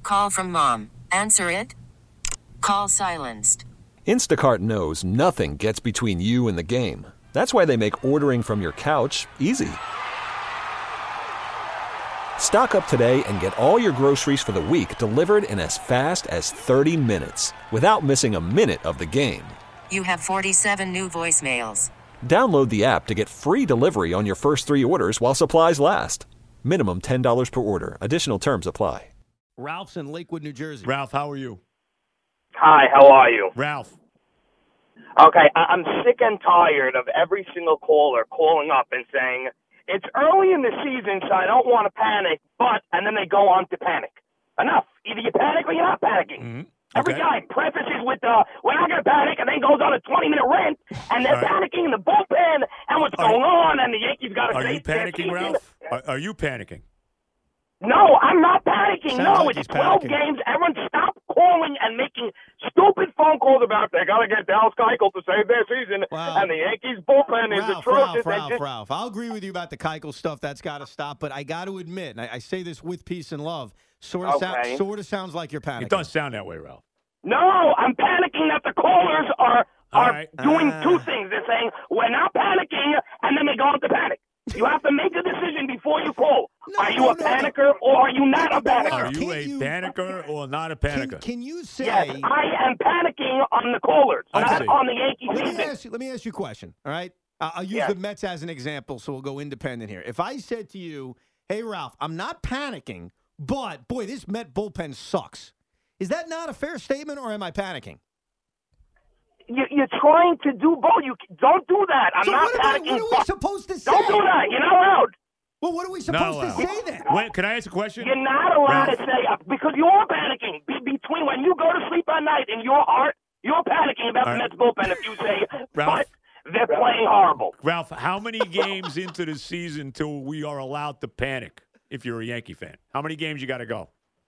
Call from mom. Answer it. Call silenced. Instacart knows nothing gets between you and the game. That's why they make ordering from your couch easy. Stock up today and get all your groceries for the week delivered in as fast as 30 minutes without missing a minute of the game. You have 47 new voicemails. Download the app to get free delivery on your first 3 orders while supplies last. Minimum $10 per order. Additional terms apply. Ralph's in Lakewood, New Jersey. Ralph, how are you? Hi, how are you? Ralph. Okay, I'm sick and tired of every single caller calling up and saying, it's early in the season, so I don't want to panic, and then they go on to panic. Enough. Either you panic or you're not panicking. Mm-hmm. Every guy prefaces with, we're not going to panic, and then goes on a 20-minute rant, and they're panicking in the bullpen, and what's going on, and the Yankees got to say. Are you panicking, Ralph? Are you panicking? No, I'm not panicking. Sounds like it's he's 12 panicking. games. Everyone stop calling and making stupid phone calls about they got to get Dallas Keuchel to save their season, Wow. and the Yankees bullpen is atrocious. Ralph. I'll agree with you about the Keuchel stuff. That's got to stop. But I got to admit, and I say this with peace and love, sort of sounds like you're panicking. It does sound that way, Ralph. No, I'm panicking that the callers are right. doing two things. They're saying, we're not panicking, and then they go into panic. You have to make a decision before you call. Are you a panicker or are you not a panicker? Are you a panicker or not a panicker? Can you say? Yes, I am panicking on the callers, not on the Yankees season. Let me ask you a question, all right? I'll use the Mets as an example, so we'll go independent here. If I said to you, hey, Ralph, I'm not panicking, but, boy, this Met bullpen sucks. Is that not a fair statement, or am I panicking? You're trying to do both. You don't do that. I'm not panicking. What are we supposed to say? Don't do that. You're not allowed. Well, what are we supposed to say then? Wait, can I ask a question? You're not allowed to say because you are panicking. Between when you go to sleep at night in your heart, you're panicking about the Mets bullpen if you say, but they're playing horrible. Ralph, how many games into the season till we are allowed to panic if you're a Yankee fan? How many games you got to go?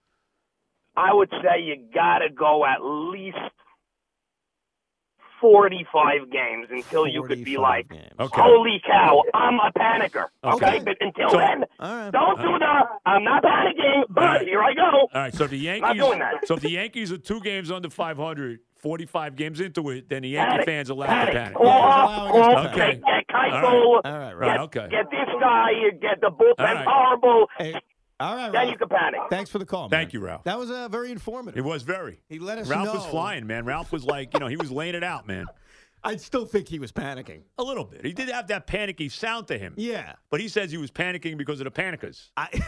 I would say you got to go at least 45 games until you could be like, holy cow, I'm a panicker. Okay? But until then, don't do I'm not panicking, but here I go. All right, so if the Yankees, not doing that. So if the Yankees are 2 games under 500, 45 games into it, then the Yankee fans are allowed to panic. Get Keuchel, get this guy, get the bullpen horrible. Hey. All right, Ralph. Then you can panic. Thanks for the call, man. Thank you, Ralph. That was very informative. It was very. He let us Ralph know. was flying, man. Ralph was like, he was laying it out, man. I still think he was panicking. A little bit. He did have that panicky sound to him. Yeah. But he says he was panicking because of the panickers.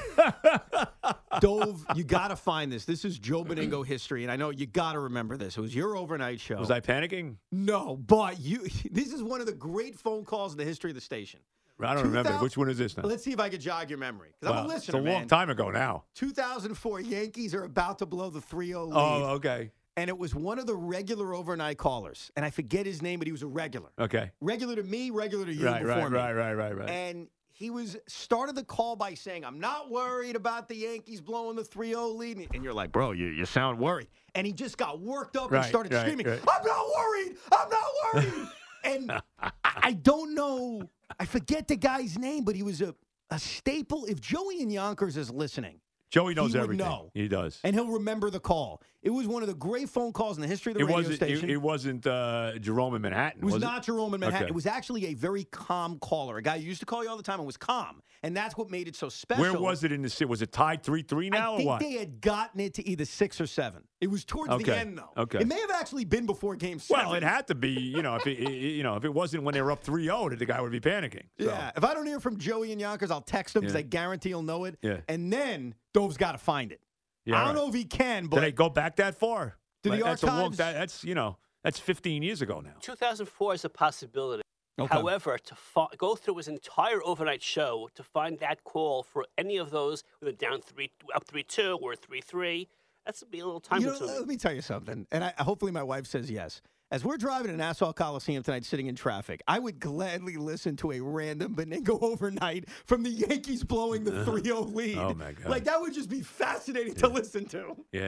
Dove, you got to find this. This is Joe Beningo history, and I know you got to remember this. It was your overnight show. Was I panicking? No, but this is one of the great phone calls in the history of the station. I don't remember. Which one is this now? Let's see if I can jog your memory. Because I'm a listener, it's a long time ago now. 2004, Yankees are about to blow the 3-0 lead. Oh, okay. And it was one of the regular overnight callers. And I forget his name, but he was a regular. Okay. Regular to me, regular to you Right. Right. And he started the call by saying, I'm not worried about the Yankees blowing the 3-0 lead. And you're like, bro, you sound worried. And he just got worked up and started screaming, I'm not worried. I'm not worried. And I don't know. I forget the guy's name, but he was a staple. If Joey and Yonkers is listening, Joey knows he would everything. know. He does. And he'll remember the call. It was one of the great phone calls in the history of the radio station. It wasn't Jerome in Manhattan, It was not Jerome in Manhattan. Okay. It was actually a very calm caller. A guy who used to call you all the time and was calm. And that's what made it so special. Where was it in the city? Was it tied 3-3 now I think or what? they had gotten it to either 6 or 7. It was towards the end, though. Okay. It may have actually been before Game 7. Well, it had to be, if it wasn't when they were up 3-0, that the guy would be panicking. So. Yeah. If I don't hear from Joey and Yonkers, I'll text him because I guarantee he'll know it. Yeah. And then Dove's got to find it. Yeah, I don't know if he can, but did they go back that far? To the that's archives? That's 15 years ago now. 2004 is a possibility. Okay. However, to go through his entire overnight show to find that call for any of those with a down 3, up 3-2 or 3-3, that's be a little time consuming. Let me tell you something, and hopefully my wife says yes. As we're driving to Nassau Coliseum tonight, sitting in traffic, I would gladly listen to a random Beningo overnight from the Yankees blowing the 3-0 lead. Oh, my God. Like, that would just be fascinating to listen to. Yeah.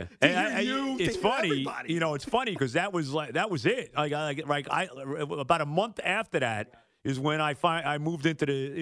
It's funny. It's funny because that was it. About a month after that is when I moved into the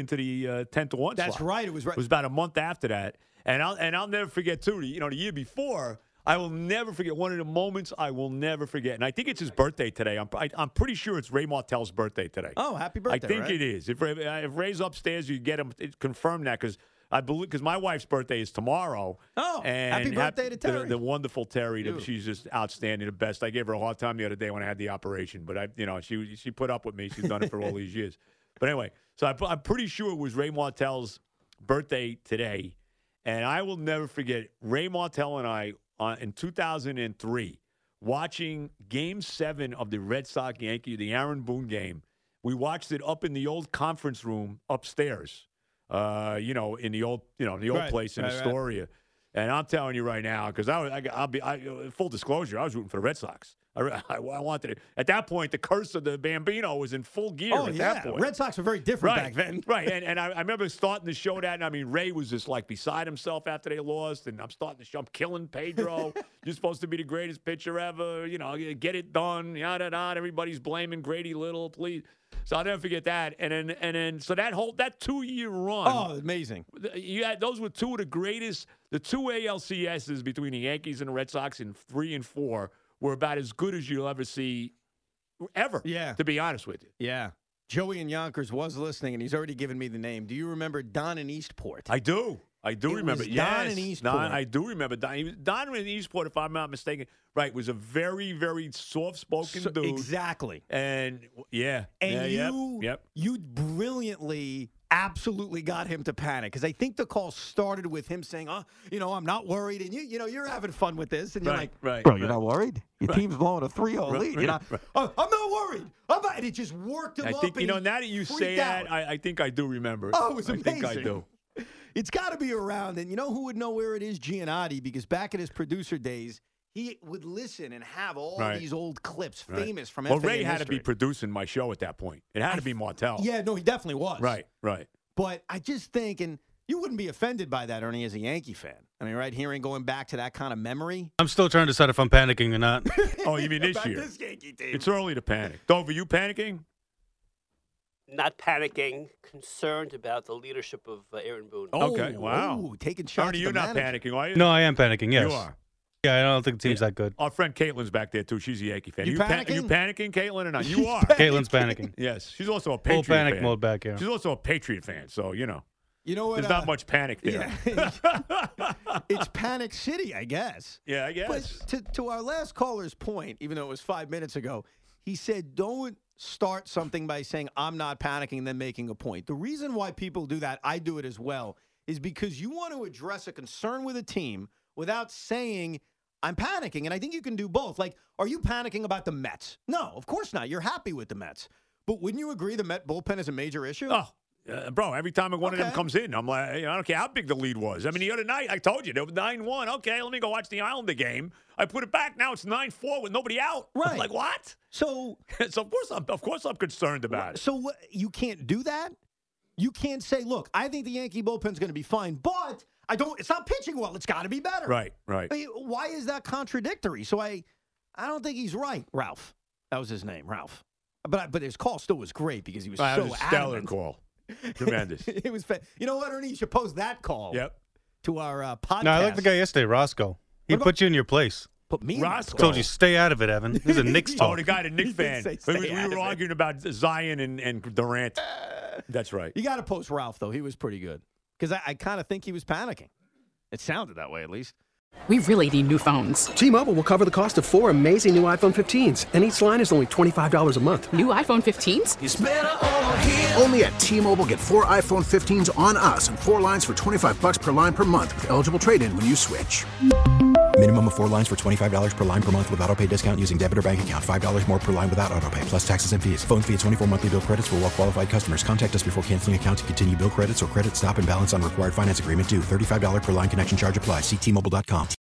10-1 That's slot. right. It was right. It was about a month after that. And I'll never forget, too, the year before, I will never forget one of the moments I will never forget. And I think it's his birthday today. I'm pretty sure it's Ray Martell's birthday today. Oh, happy birthday! I think right? it is. If Ray's upstairs, you get him confirm that because I believe because my wife's birthday is tomorrow. Oh, and happy birthday to Terry! The wonderful Terry. She's just outstanding, the best. I gave her a hard time the other day when I had the operation, but she put up with me. She's done it for all these years. But anyway, so I'm pretty sure it was Ray Martell's birthday today, and I will never forget Ray Martell and I in 2003 watching Game 7 of the Red Sox-Yankee, the Aaron Boone game. We watched it up in the old conference room upstairs, in the old place in Astoria. Right. And I'm telling you right now, because I'll be full disclosure, I was rooting for the Red Sox. I wanted it. At that point, the curse of the Bambino was in full gear that point. Red Sox were very different back then. Right, and I remember starting to show that, and I mean, Ray was just like beside himself after they lost, and I'm starting to show, I'm killing Pedro. You're supposed to be the greatest pitcher ever, get it done, yada, yada. Everybody's blaming Grady Little, please. So I'll never forget that. And then so that 2-year run. Oh, amazing. Those were two of the greatest, the two ALCSs between the Yankees and the Red Sox in 3 and 4 were about as good as you'll ever see ever, to be honest with you. Yeah. Joey in Yonkers was listening, and he's already given me the name. Do you remember Don in Eastport? I do. remember. Don in Eastport. I do remember Don. Don in Eastport, if I'm not mistaken, was a very, very soft-spoken dude. Exactly. And, you brilliantly absolutely got him to panic, because I think the call started with him saying, I'm not worried, and you're having fun with this, and you're bro, you're not worried? Your team's blowing a 3-0 lead. You're not, I'm not worried. And it just worked him up. I think, now that you say that, I think I do remember it. Oh, it was amazing. I think I do. It's got to be around, and you know who would know where it is? Giannotti, because back in his producer days, he would listen and have all these old clips famous from FAN history. Well, Ray had to be producing my show at that point. It had to be Martell. Yeah, no, he definitely was. Right. But I just think, and you wouldn't be offended by that, Ernie, as a Yankee fan. I mean, hearing going back to that kind of memory. I'm still trying to decide if I'm panicking or not. Oh, you mean this year? This Yankee team. It's early to panic. Dover, you panicking? Not panicking, concerned about the leadership of Aaron Boone. Okay, wow. Ooh, taking shots. Ernie, you're not panicking, are you? No, I am panicking, yes. You are? Yeah, I don't think the team's that good. Our friend Caitlin's back there, too. She's a Yankee fan. You panicking? Are you panicking, Caitlin, or not? You are. Caitlin's panicking. Yes. She's also a Patriot Full panic fan. mode back here. She's also a Patriot fan, so, You know what? There's not much panic there. Yeah. It's Panic City, I guess. Yeah, I guess. But to our last caller's point, even though it was 5 minutes ago, he said, don't start something by saying, I'm not panicking, and then making a point. The reason why people do that, I do it as well, is because you want to address a concern with a team without saying, I'm panicking. And I think you can do both. Like, are you panicking about the Mets? No, of course not. You're happy with the Mets. But wouldn't you agree the Met bullpen is a major issue? Oh. Bro, every time one of them comes in, I'm like, I don't care how big the lead was. I mean, the other night, I told you, it was 9-1. Okay, let me go watch the Islander game. I put it back. Now it's 9-4 with nobody out. Right. I'm like, what? So of course I'm concerned about it. So you can't do that? You can't say, look, I think the Yankee bullpen's going to be fine, but it's not pitching well. It's got to be better. Right. I mean, why is that contradictory? So I don't think he's right. Ralph. That was his name, Ralph. But his call still was great because he was so adamant. Stellar adamant. Call. Tremendous. It was. You know what, Ernie? You should post that call. Yep. To our podcast. No, I like the guy yesterday, Roscoe. He put you in your place. Put me. Roscoe told you stay out of it, Evan. This is a Knicks talk. Oh, the guy, the Knicks fan. We were arguing about Zion and Durant. That's right. You got to post Ralph though. He was pretty good because I kind of think he was panicking. It sounded that way at least. We really need new phones. T-Mobile will cover the cost of 4 amazing new iPhone 15s, and each line is only $25 a month. New iPhone 15s? It's better over here. Only at T-Mobile, get 4 iPhone 15s on us and 4 lines for $25 per line per month with eligible trade-in when you switch. Minimum of 4 lines for $25 per line per month with autopay discount using debit or bank account. $5 more per line without autopay, plus taxes and fees. Phone fee at 24 monthly bill credits for well-qualified customers. Contact us before canceling account to continue bill credits or credit stop and balance on required finance agreement due. $35 per line connection charge applies. See T-Mobile.com.